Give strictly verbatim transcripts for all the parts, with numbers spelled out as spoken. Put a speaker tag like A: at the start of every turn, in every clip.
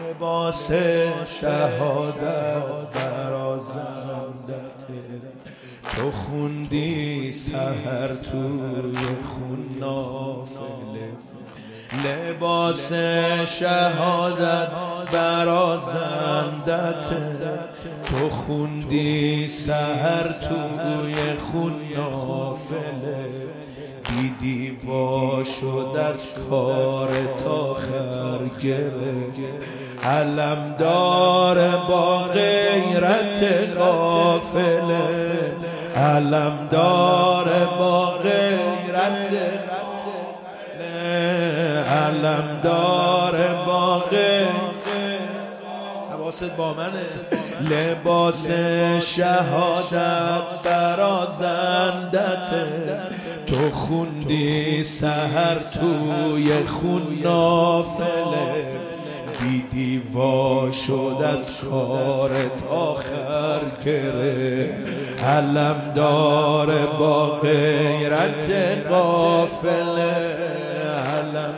A: لباس شهادت برازندته، تو خوندی سحر توی خون نافله. لباس شهادت برازندته، تو خوندی سحر توی خون نافله. دیدی وا شد از کار تا خر گره، علمدار با غیرت قافله. علمدار با غیرت علمدار با غیرت. حواست با منه. لباس شهادت برازندته، تو خوندی سحر توی خون نافله. دیدی وا شد از کارت آخر گره، علمدار با غیرت قافله. علم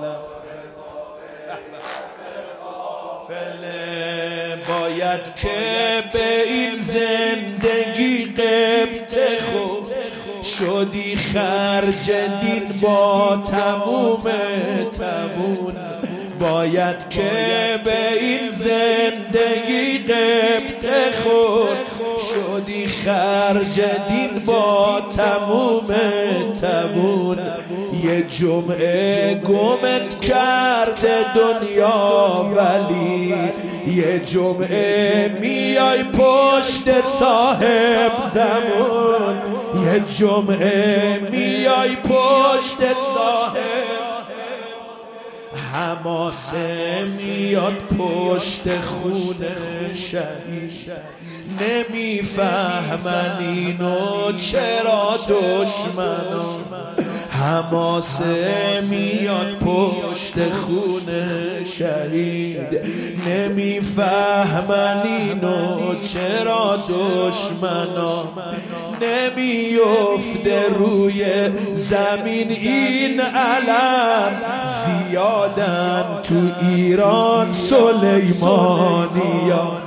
A: باید که به این زندگی قبطه خود شدی خرج دین با تموم تمون. باید که به این زندگی قبطه خود شدی خرج دین با تموم تمون. یه جمعه گمت کرده دنیا ولی یه جمعه میای پشت صاحب زمان. یه جمعه میای پشت صاحب، حماسه میاد پشت خونه شهید. نمیفهمن اینو چرا دشمنان، حماسه میاد پشت خونه شهید. نمیفهمن اینو چرا دشمنان، نمیفته روی زمین این علم. زیادن تو ایران سلیمانیان،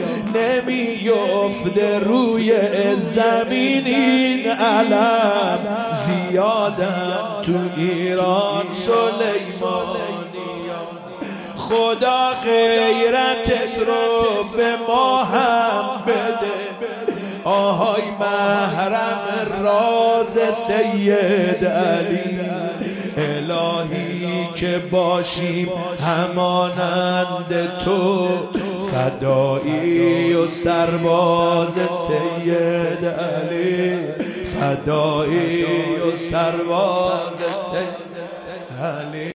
A: نمیفته روی زمین این علم. زیادن تو ایران سلیمانیان. خدا غیرتت رو به ما هم بده، آهای محرم راز سید علی. الهی که باشیم همانند تو، فدایی و سرباز سید علی. فدایی و سرباز سید علی.